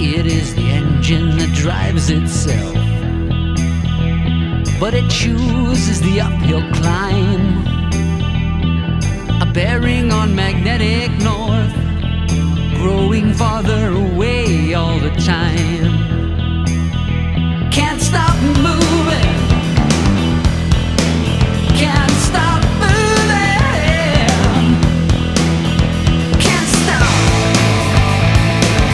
It is the engine that drives itself, but it chooses the uphill climb, a bearing on magnetic north, growing farther